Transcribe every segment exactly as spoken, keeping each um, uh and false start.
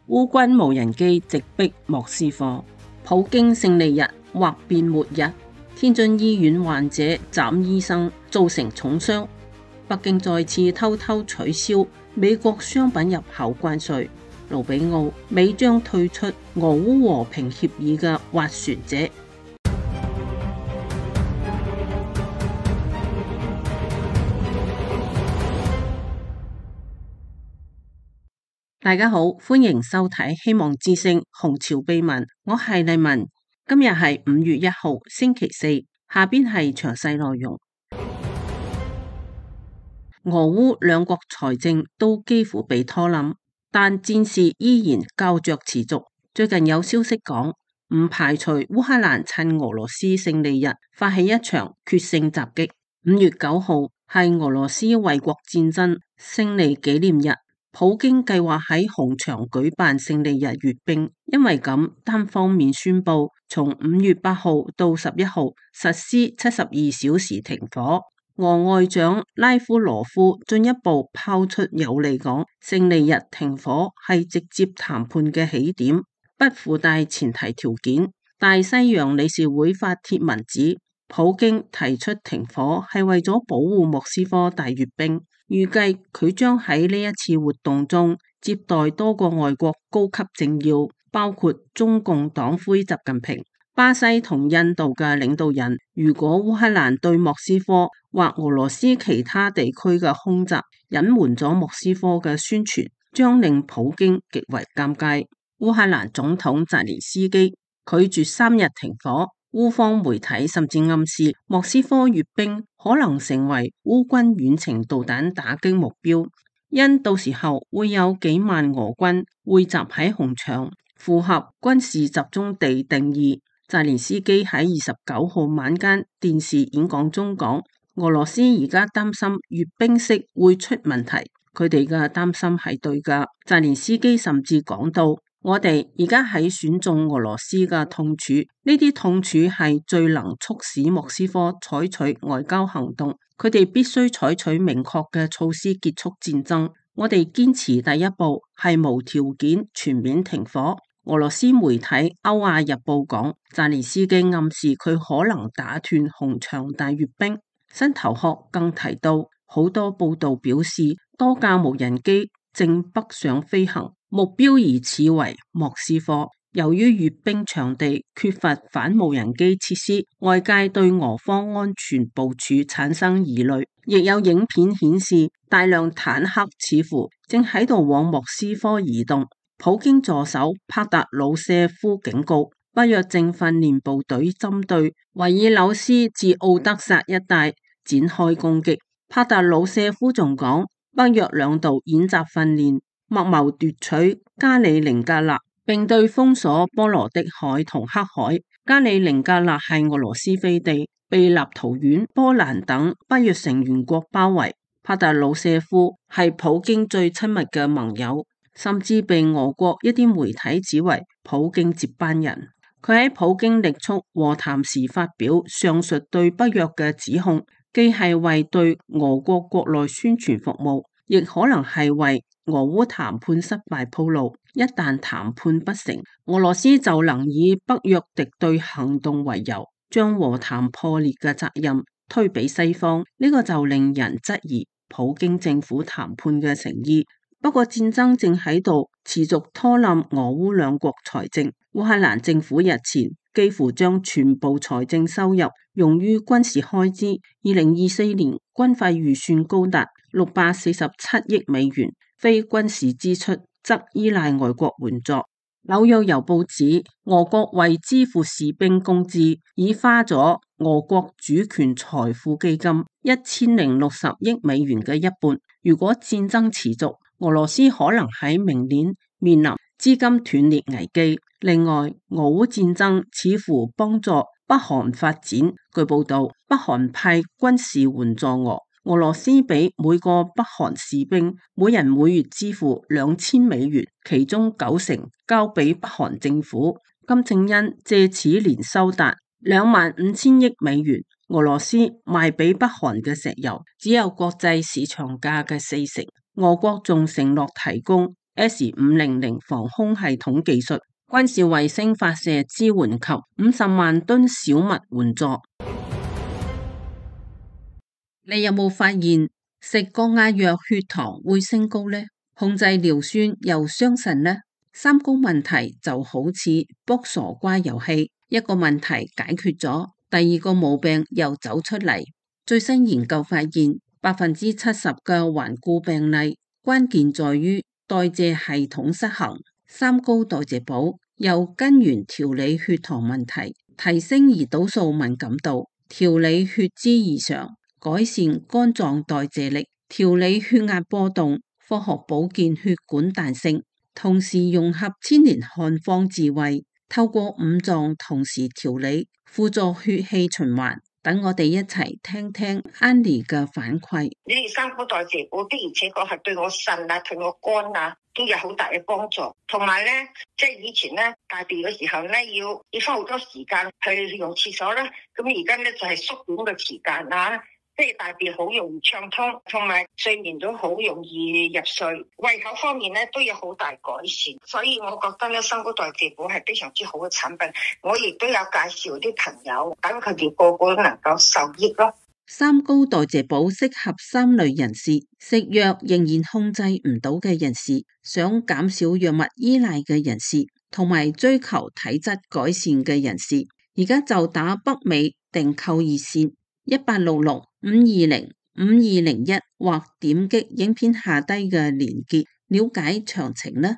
烏軍無人機直逼莫斯科，普京勝利日或變末日。天津醫院患者斬醫生，造成重傷。北京再次偷偷取消美國商品入口關稅。盧比奧美將退出俄烏和平協議嘅斡旋者。大家好，歡迎收睇希望之聲紅潮秘聞，我係麗文。今日係五月一號星期四，下邊係詳細內容。俄烏兩國財政都幾乎被拖冧，但戰事依然膠着持續。最近有消息講，唔排除烏克蘭趁俄羅斯勝利日發起一場決勝襲擊。五月九號係俄羅斯衛國戰爭勝利紀念日。普京計劃喺紅場舉辦勝利日閱兵，因為咁單方面宣布從五月八號到十一號實施七十二小時停火。俄外長拉夫羅夫進一步拋出有利講，勝利日停火係直接談判嘅起點，不附帶前提條件。大西洋理事會發帖文指，普京提出停火係為咗保護莫斯科大閱兵。預計佢將喺呢一次活動中接待多個外國高級政要，包括中共黨魁習近平、巴西同印度嘅領導人。如果烏克蘭對莫斯科或俄羅斯其他地區嘅空襲隱瞞咗莫斯科嘅宣傳，將令普京極為尷尬。烏克蘭總統澤連斯基拒絕三日停火。烏方媒體甚至暗示莫斯科閱兵可能成為烏軍遠程導彈打擊目標，因到時候會有幾萬俄軍匯集喺紅場，符合軍事集中地定義。澤連斯基喺二十九號晚間電視演講中講，俄羅斯而家擔心閱兵式會出問題，佢哋嘅擔心係對㗎。澤連斯基甚至講到，我哋而家喺選中俄羅斯嘅痛處，呢啲痛處係最能促使莫斯科採取外交行動。佢哋必須採取明確嘅措施結束戰爭。我哋堅持第一步係無條件全面停火。俄羅斯媒體《歐亞日報》講，澤連斯基暗示佢可能打斷紅場大閱兵。新頭殼更提到，好多報道表示，多架無人機正北上飛行。目標疑似為莫斯科。由於閱兵場地缺乏反無人機設施，外界對俄方安全部署產生疑慮。亦有影片顯示，大量坦克似乎正喺度往莫斯科移動。普京助手帕特魯舍夫警告，北約正訓練部隊針對維爾紐斯至奧德薩一帶展開攻擊。帕特魯舍夫仲講，北約兩度演習訓練，密謀奪取加里寧格勒，並對封鎖波羅的海同黑海。加里寧格勒係俄羅斯飛地，被立陶宛、波蘭等北約成員國包圍。帕特魯舍夫係普京最親密嘅盟友，甚至被俄國一啲媒體指為普京接班人。佢喺普京力促和談時發表上述對北約嘅指控，既係為對俄國國內宣傳服務，亦可能係為俄烏談判失敗鋪路。一旦談判不成，俄羅斯就能以北約敵對行動為由，將和談破裂嘅責任推俾西方。呢、這個就令人質疑普京政府談判嘅誠意。不過戰爭正喺度持續拖冧俄烏兩國財政。烏克蘭政府日前幾乎將全部財政收入用於軍事開支。二零二四年軍費預算高達六百四十七億美元，非軍事支出則依賴外國援助。紐約郵報指，俄國為支付士兵工資，已花咗俄國主權財富基金一千零六十億美元嘅一半。如果戰爭持續，俄羅斯可能喺明年面臨資金斷裂危機。另外，俄烏戰爭似乎幫助北韓發展。據報道，北韓派軍事援助俄。俄羅斯俾每個北韓士兵每人每月支付兩千美元，其中九成交俾北韓政府。金正恩借此連收達兩萬五千億美元。俄羅斯賣俾北韓嘅石油只有國際市場價嘅四成。俄國仲承諾提供 S 五零零防空系統技術、軍事衛星發射支援及五十萬噸小麥援助。你有冇發現食降壓藥血糖會升高呢？控制尿酸又傷腎呢？三高問題就好似卜傻瓜遊戲，一個問題解決咗，第二個毛病又走出嚟。最新研究發現，百分之七十嘅頑固病例關鍵在於代謝系統失衡。三高代謝補由根源調理血糖問題，提升胰島素敏感度，調理血脂異常，改善肝臟代謝力，調理血壓波動，科學保健血管彈性，同時融合千年漢方智慧，透過五臟同時調理，輔助血氣循環。等我哋一齊聽聽 Annie 嘅反饋。 呢啲三高代謝補的而且確係對我腎啊、對我肝啊都有好大嘅幫助。同埋咧，即係以前咧大便嘅時候咧，要要花好多時間去用廁所啦。咁而家咧就係縮短嘅時間啊。即係大便好容易暢通，同埋睡眠都好容易入睡，胃口方面咧都有好大改善，所以我覺得咧三高代謝補係非常之好嘅產品。我亦都有介紹啲朋友，等佢哋個個都能夠受益咯。 三高代謝補適合三類人士：食藥仍然控制唔到嘅人士，想減少藥物依賴嘅人士，同埋追求體質改善嘅人士。而家就打北美訂購熱線一八六六五二零五二零一，或點擊影片下低嘅連結了解詳情啦。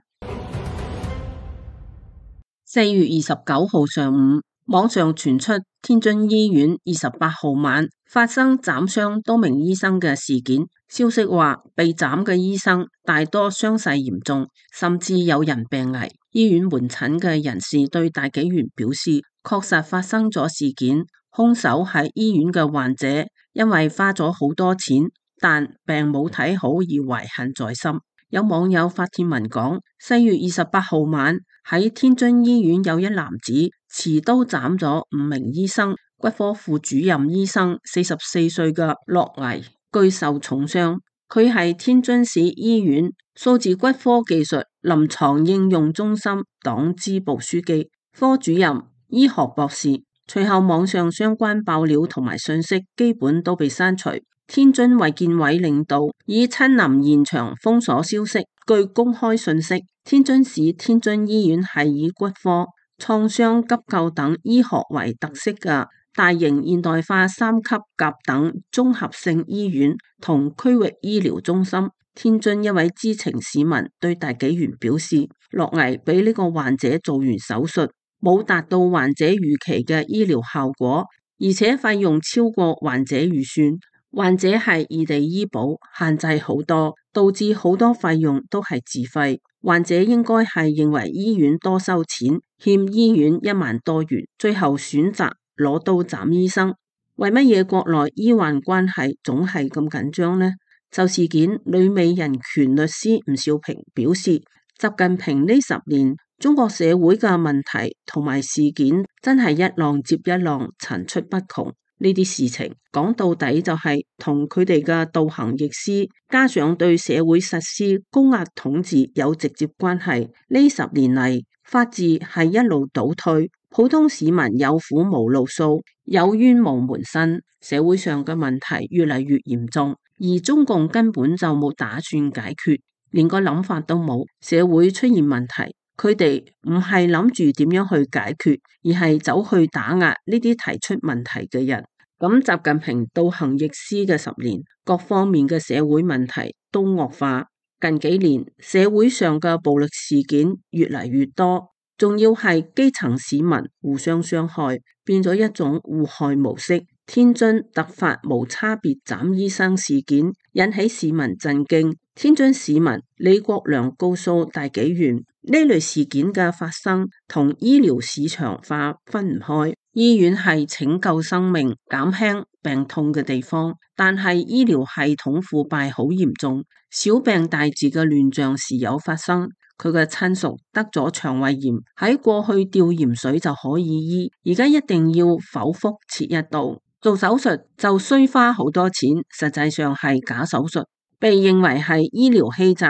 四月二十九號上午，網上傳出天津醫院二十八號晚發生斬傷多名醫生嘅事件。消息話，被斬嘅醫生大多傷勢嚴重，甚至有人病危。醫院門診嘅人士對大紀元表示，確實發生咗事件，兇手係醫院嘅患者，因為花咗好多錢，但病冇睇好而懷恨在心。有網友發帖文講，四月二十八號晚喺天津醫院有一男子持刀斬咗五名醫生，骨科副主任醫生四十四歲嘅駱毅據受重傷。佢係天津市醫院數字骨科技術臨床應用中心黨支部書記、科主任、醫學博士。隨後網上相關爆料同埋信息基本都被刪除。天津衛健委領導已親臨現場封鎖消息。據公開信息，天津市天津醫院係以骨科、創傷急救等醫學為特色嘅大型現代化三級甲等綜合性醫院同區域醫療中心。天津一位知情市民對大紀元表示，駱毅俾呢個患者做完手術，冇達到患者預期嘅醫療效果，而且費用超過患者預算。患者係異地醫保，限制好多，導致好多費用都係自費。患者應該係認為醫院多收錢，欠醫院一萬多元，最後選擇攞刀斬醫生。為乜嘢國內醫患關係總係咁緊張呢？就事件，旅美人權律師吳少平表示，習近平呢十年中國社會嘅問題同埋事件真係一浪接一浪，層出不窮。呢啲事情講到底就係同佢哋嘅倒行逆施，加上對社會實施高壓統治有直接關係。呢十年嚟，法治係一路倒退，普通市民有苦無路訴，有冤無門伸，社會上嘅問題越嚟越嚴重，而中共根本就冇打算解決，連個諗法都冇。社會出現問題，佢哋唔係諗住點樣去解決，而係走去打壓呢啲提出問題嘅人。咁習近平倒行逆施嘅十年，各方面嘅社會問題都惡化。近幾年社會上嘅暴力事件越嚟越多，仲要係基層市民互相傷害，變咗一種互害模式。天津突發無差別斬醫生事件引起市民震驚。天津市民李國良告訴大紀元，呢類事件嘅發生同醫療市場化分唔開。醫院係拯救生命、減輕病痛嘅地方，但係醫療系統腐敗好嚴重，小病大治嘅亂象時有發生。佢嘅親屬得咗腸胃炎，喺過去吊鹽水就可以醫，而家一定要剖腹切一刀，做手術就需花好多錢，實際上係假手術，被認為係醫療欺詐。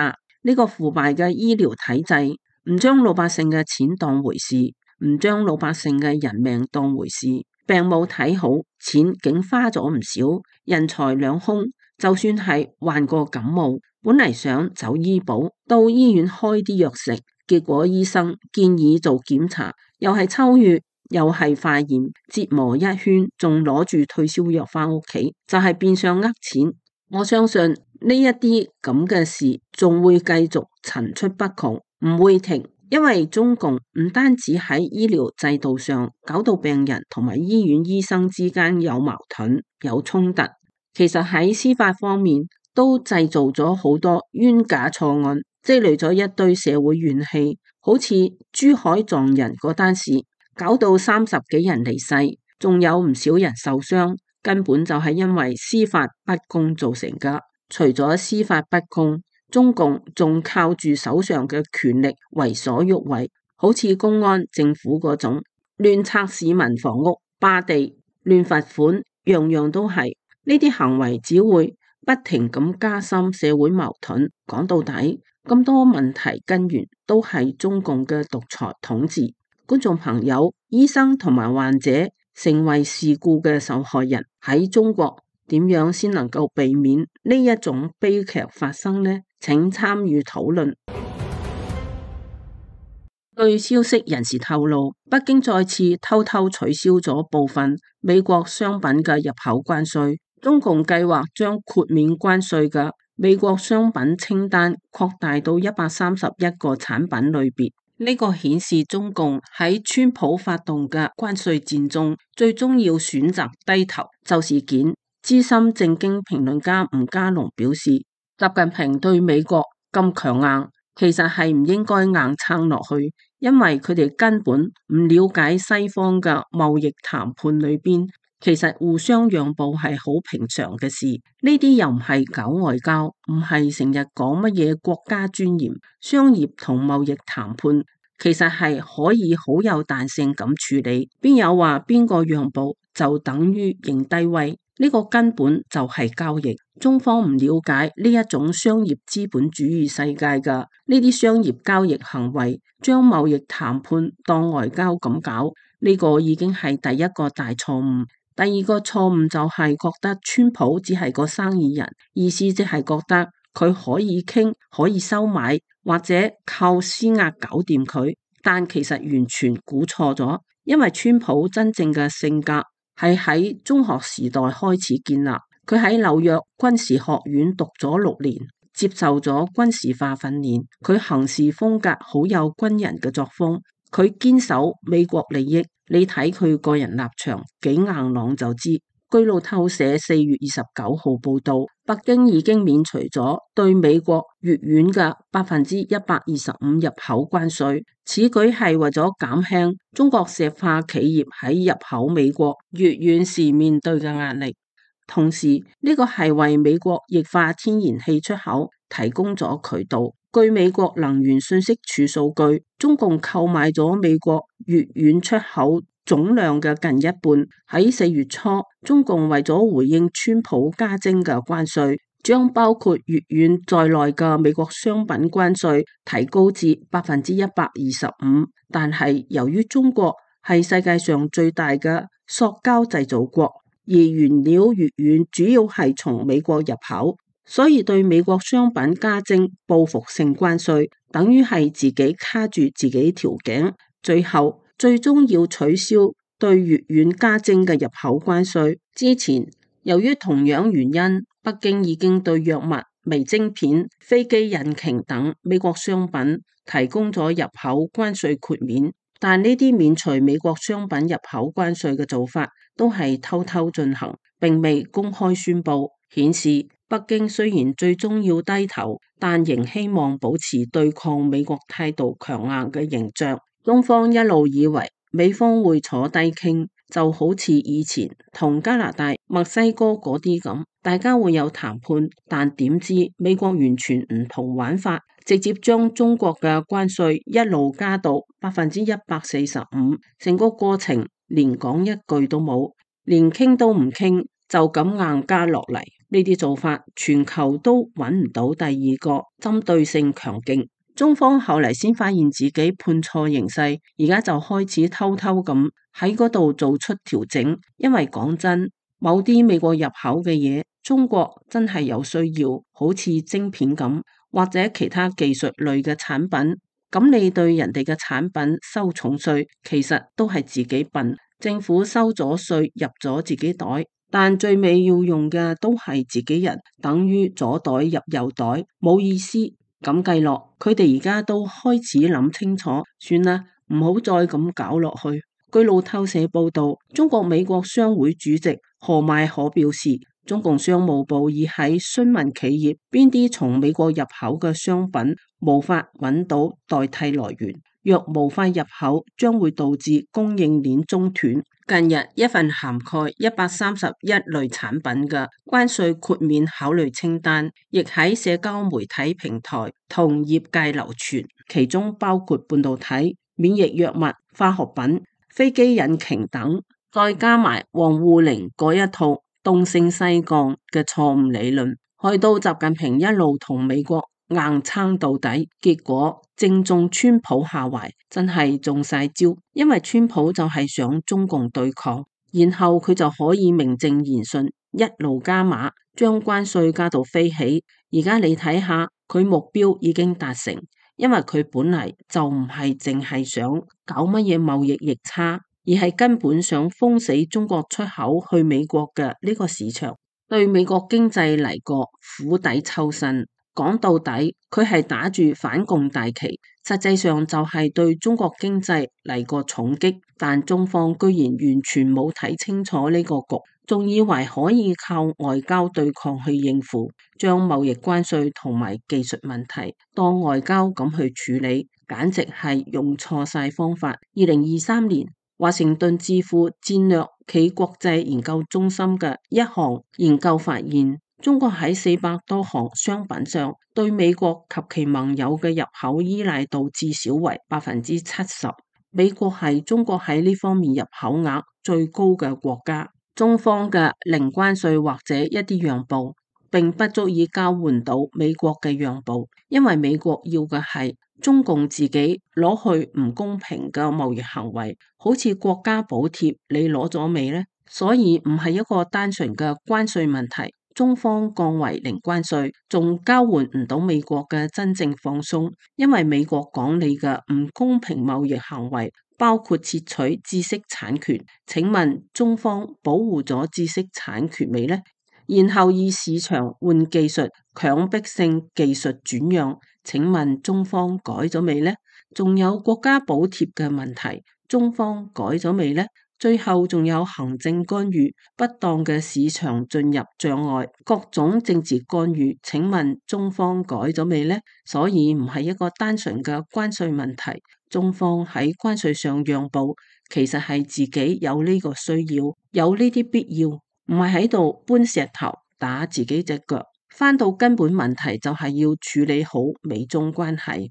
呢個腐敗嘅醫療體制，唔將老百姓嘅錢當回事，唔將老百姓嘅人命當回事，病冇睇好，錢竟花咗唔少，人財兩空。就算係患過感冒，本嚟想走醫保，到醫院開啲藥食，結果醫生建議做檢查，又係抽血，又係化驗，折磨一圈，仲攞住退燒藥返屋企，就係變相呃錢。我相信呢一啲咁嘅事仲會繼續層出不窮，唔會停，因為中共唔單止喺醫療制度上搞到病人同埋醫院醫生之間有矛盾有衝突，其實喺司法方面都製造咗好多冤假錯案，積累咗一堆社會怨氣，好似珠海撞人嗰單事，搞到三十幾人離世，仲有唔少人受傷，根本就係因為司法不公造成噶。除咗司法不公，中共仲靠住手上嘅權力為所欲為，好似公安、政府嗰種亂拆市民房屋、霸地、亂罰款，樣樣都係。呢啲行為只會不停咁加深社會矛盾。講到底，咁多問題根源都係中共嘅獨裁統治。觀眾朋友，醫生同埋患者成為事故嘅受害人，喺中國點樣先能夠避免呢一種悲劇發生呢？請參與討論。據消息人士透露，北京再次偷偷取消咗部分美國商品嘅入口關稅。中共計劃將豁免關稅嘅美國商品清單擴大到一百三十一個產品類別。呢個顯示中共喺川普發動嘅關稅戰中，最終要選擇低頭就事件。資深政經評論家吳家龍表示，習近平對美國咁強硬，其實係唔應該硬撐落去，因為佢哋根本唔了解西方嘅貿易談判裏邊，其實互相讓步係好平常嘅事。呢啲又唔係搞外交，唔係成日講乜嘢國家尊嚴，商業同貿易談判其實係可以好有彈性咁處理。邊有話邊個讓步就等於認低威？呢個根本就係交易。中方唔了解呢一種商業資本主義世界嘅呢啲商業交易行為，將貿易談判當外交咁搞，呢個已經係第一個大錯誤。第二個錯誤就係覺得川普只係個生意人，意思即係覺得佢可以傾，可以收買，或者靠施壓搞掂佢。但其實完全估錯咗，因為川普真正嘅性格係喺中學時代開始建立。佢喺紐約軍事學院讀咗六年，接受咗軍事化訓練。佢行事風格好有軍人嘅作風，佢堅守美國利益。你睇佢個人立場幾硬朗就知。據路透社四月二十九號報道，北京已經免除咗對美國乙烷嘅百分之一百二十五入口關稅。此舉係為咗減輕中國石化企業喺入口美國乙烷時面對嘅壓力，同時呢個係為美國液化天然氣出口提供咗渠道。據美國能源信息處數據，中共購買咗美國乙烷出口總量嘅近一半。喺四月初，中共為咗回應川普加徵嘅關稅，將包括乙烷在內嘅美國商品關稅提高至百分之一百二十五。但係由於中國係世界上最大嘅塑膠製造國，而原料乙烷主要係從美國入口，所以對美國商品加徵報復性關稅，等於係自己卡住自己條頸，最後最終要取消對乙烷加徵嘅入口關稅。之前由於同樣原因，北京已經對藥物、微晶片、飛機引擎等美國商品提供咗入口關稅豁免，但呢啲免除美國商品入口關稅嘅做法都係偷偷進行，並未公開宣佈，顯示北京雖然最終要低頭，但仍希望保持對抗美國態度強硬嘅形象。中方一路以為美方會坐低傾，就好似以前同加拿大、墨西哥嗰啲咁，大家會有談判，但點知美國完全唔同玩法，直接將中國嘅關稅一路加到百分之一百四十五，成個過程連講一句都冇，連傾都唔傾，就咁硬加落嚟。 呢啲做法全球都揾唔到第二個針對性強勁。中方後嚟先發現自己判錯形勢，而家就開始偷偷咁喺嗰度做出調整。因為講真，某啲美國入口嘅嘢，中國真係有需要，好似晶片咁，或者其他技術類嘅產品。咁你對人哋嘅產品收重稅，其實都係自己笨。政府收咗稅入咗自己袋，但最尾要用嘅都係自己人，等於左袋入右袋，冇意思。咁計落，佢哋而家都開始諗清楚，算啦，唔好再咁搞落去。據路透社報道，中國美國商會主席何邁可表示，中共商務部已喺詢問企業邊啲從美國入口嘅商品無法揾到代替來源，若無法入口，將會導致供應鏈中斷。近日，一份涵蓋一百三十一類產品嘅關稅豁免考慮清單，亦喺社交媒體平台同業界流傳，其中包括半導體、免疫藥物、化學品、飛機引擎等，再加埋王滬寧嗰一套東升西降嘅錯誤理論，害到習近平一路同美國硬撐到底，結果正中川普下懷，真係中晒招。因為川普就係想中共對抗，然後佢就可以名正言順一路加碼，將關稅加到飛起。而家你睇下，佢目標已經達成，因為佢本嚟就唔係淨係想搞乜嘢貿易逆差，而係根本想封死中國出口去美國嘅呢個市場，對美國經濟嚟個釜底抽薪。講到底，佢係打住反共大旗，實際上就係對中國經濟嚟個重擊。但中方居然完全冇睇清楚呢個局，仲以為可以靠外交對抗去應付，將貿易關稅同埋技術問題當外交咁去處理，簡直係用錯晒方法。二零二三年，華盛頓智庫戰略暨國際研究中心嘅一項研究發現，中國喺四百多項商品上對美國及其盟友嘅入口依賴度至少為百分之七十。美國係中國喺呢方面入口額最高嘅國家。中方嘅零關稅或者一啲讓步，並不足以交換到美國嘅讓步，因為美國要嘅係中共自己攞去唔公平嘅貿易行為，好似國家補貼，你攞咗未呢？所以唔係一個單純嘅關稅問題。中方降為零關稅，仲交換唔到美國嘅真正放鬆，因為美國講你嘅唔公平貿易行為，包括竊取知識產權。請問中方保護咗知識產權未呢？然後以市場換技術，強迫性技術轉讓，請問中方改咗未呢？仲有國家補貼嘅問題，中方改咗未呢？最後仲有行政干預、不當嘅市場進入障礙、各種政治干預，請問中方改咗未呢？所以唔係一個單純嘅關稅問題，中方喺關稅上讓步，其實係自己有呢個需要，有呢啲必要，唔係喺度搬石頭打自己隻腳。返到根本問題就係要處理好美中關係。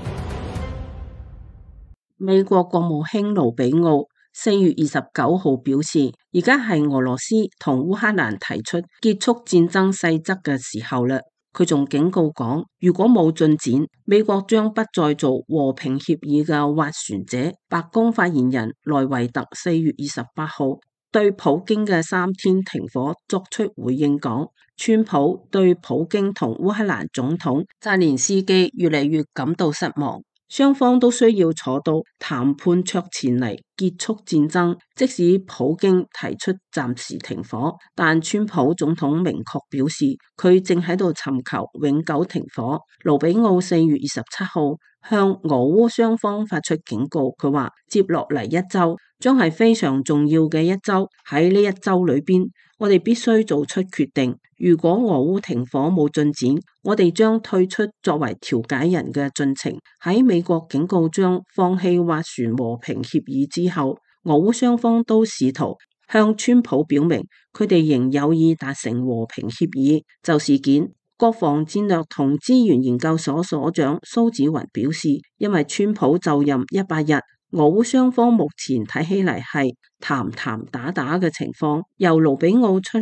美國國務卿盧比奧四月二十九號表示，而家係俄羅斯同烏克蘭提出結束戰爭細則嘅時候啦。佢仲警告講，如果冇進展，美國將不再做和平協議嘅斡旋者。白宮發言人萊維特四月二十八號對普京嘅三天停火作出回應講，川普對普京同烏克蘭總統澤連斯基越嚟越感到失望。雙方都需要坐到談判桌前嚟結束戰爭，即使普京提出暫時停火，但川普總統明確表示佢正喺度尋求永久停火。盧比奧四月二十七號向俄烏雙方發出警告，佢話接落嚟一周將係非常重要嘅一周，喺呢一周裏邊，我哋必須做出決定。如果俄烏停火冇進展，我哋將退出作為調解人嘅進程。喺美國警告將放棄斡旋和平協議之後，俄烏雙方都試圖向川普表明佢哋仍有意達成和平協議。就事件，國防戰略同資源研究所所長蘇紫雲表示，因為川普就任一百日，俄烏雙方目前睇起嚟係談談打打嘅情況，由盧比奧出嚟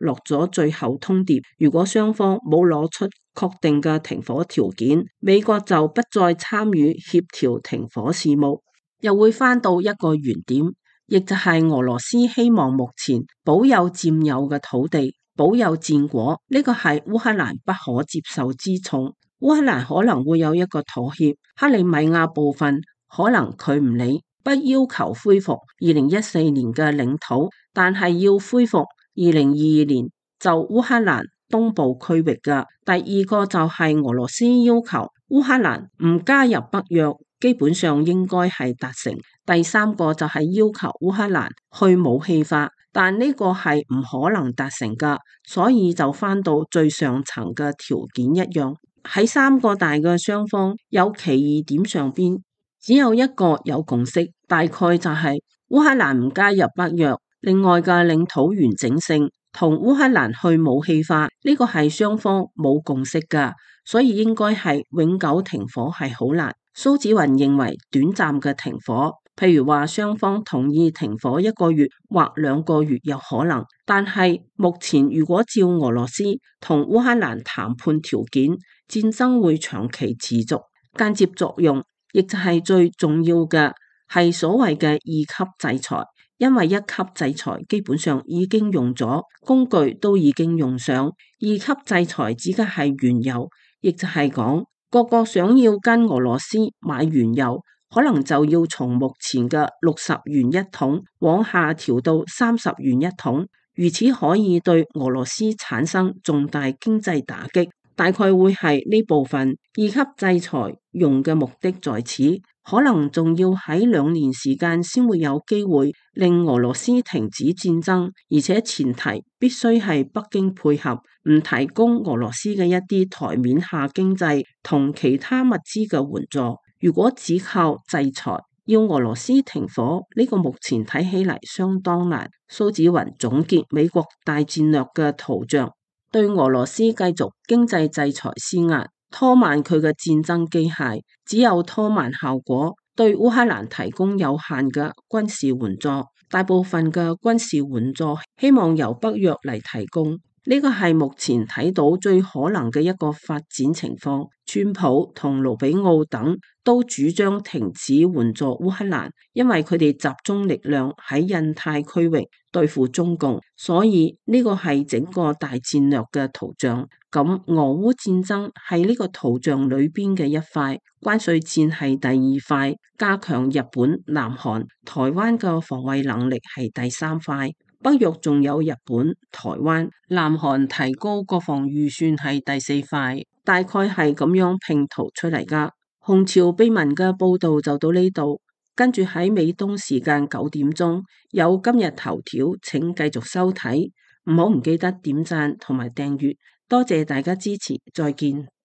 落咗最後通牒，如果雙方冇攞出確定嘅停火條件，美國就不再參與協調停火事務，又會返到一個原點，亦就係俄羅斯希望目前保有佔有嘅土地，保有戰果，呢個係烏克蘭不可接受之重。烏克蘭可能會有一個妥協，克里米亞部分可能佢唔理，不要求恢復二零一四年嘅領土，但係要恢復二零二二年就烏克蘭東部區域嘅。第二個就係俄羅斯要求烏克蘭唔加入北約，基本上應該係達成。第三個就係要求烏克蘭去武器化，但呢個係唔可能達成噶，所以就翻到最上層嘅條件一樣。喺三個大嘅雙方有歧義點上邊，只有一個有共識，大概就係烏克蘭唔加入北約，另外嘅領土完整性同烏克蘭去武器化，呢個係雙方冇共識噶，所以應該係永久停火係好難。蘇紫雲認為短暫嘅停火，譬如話雙方同意停火一個月或兩個月有可能，但係目前如果照俄羅斯同烏克蘭談判條件，戰爭會長期持續。間接作用亦就係最重要嘅係所謂嘅二級制裁，因為一級制裁基本上已經用咗，工具都已經用上，二級制裁指嘅係原油，亦就係講各個想要跟俄羅斯買原油，可能就要從目前嘅六十元一桶往下調到三十元一桶，如此可以對俄羅斯產生重大經濟打擊。大概會係呢部分二級制裁用嘅目的在此，可能仲要喺兩年時間先會有機會令俄羅斯停止戰爭，而且前提必須係北京配合，唔提供俄羅斯嘅一啲台面下經濟同其他物資嘅援助。如果只靠制裁要俄羅斯停火，呢個目前睇起嚟相當難。蘇紫雲總結美國大戰略嘅圖像，對俄羅斯繼續經濟制裁施壓，拖慢佢嘅戰爭機械，只有拖慢效果。對烏克蘭提供有限嘅軍事援助，大部分嘅軍事援助希望由北約嚟提供。呢個係目前睇到最可能嘅一個發展情況。川普同盧比奧等都主張停止援助烏克蘭，因為佢哋集中力量喺印太區域對付中共，所以呢個係整個大戰略嘅圖像。咁俄烏戰爭係呢個圖像裏邊嘅一塊，關稅戰係第二塊，加強日本、南韓、台灣嘅防衛能力係第三塊。北約仲有日本、台灣、南韓提高國防預算係第四塊，大概係咁樣拼圖出嚟噶。紅潮秘聞嘅報道就到呢度，跟住喺美東時間九點鐘有今日頭條，請繼續收睇，唔好唔記得點讚同埋訂閱，多謝大家支持，再見。